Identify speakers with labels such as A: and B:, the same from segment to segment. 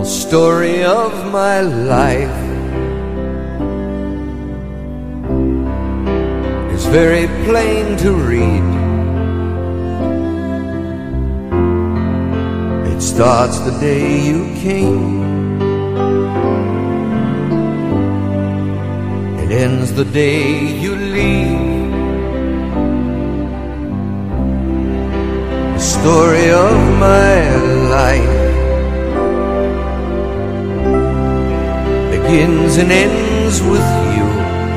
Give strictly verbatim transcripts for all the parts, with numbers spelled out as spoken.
A: The story of my life is very plain to read. It starts the day you came, it ends the day you leave. The story of my life begins and ends with you.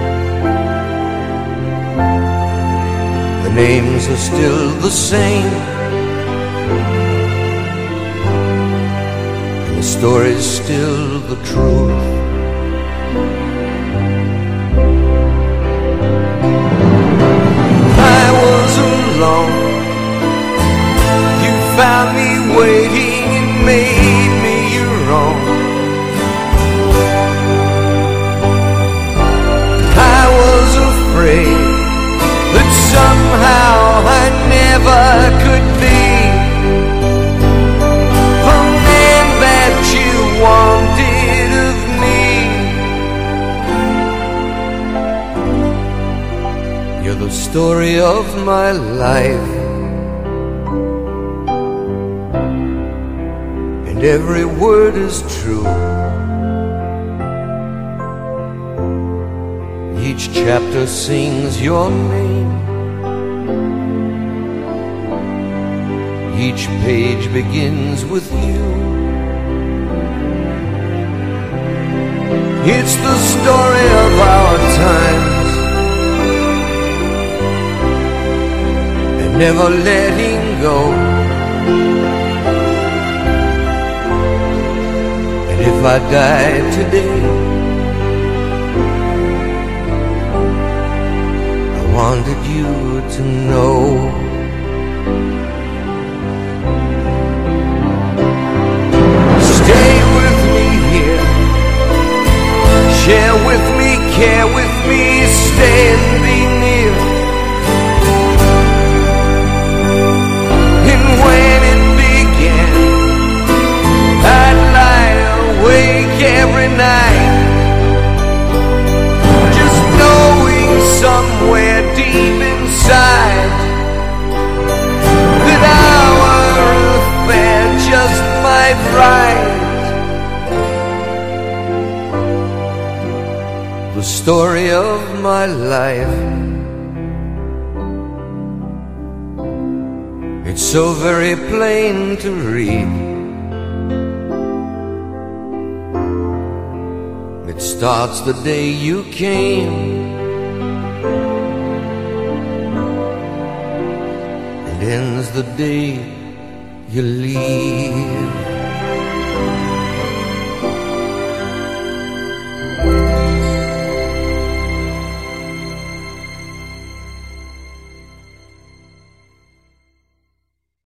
A: The names are still the same, and the story's still the truth. I was alone, you found me waiting and made me your own. That somehow I never could be the man that you wanted of me. You're the story of my life, and every word is true. Each chapter sings your name, each page begins with you. It's the story of our times, and never letting go. And if I died today, wanted you to know. Stay with me here, share with me, care with me, stay and be near. And when it began, I'd lie awake every night, just knowing somewhere deep inside that our affair just might write the story of my life. It's so very plain to read. It starts the day you came, ends the day you leave.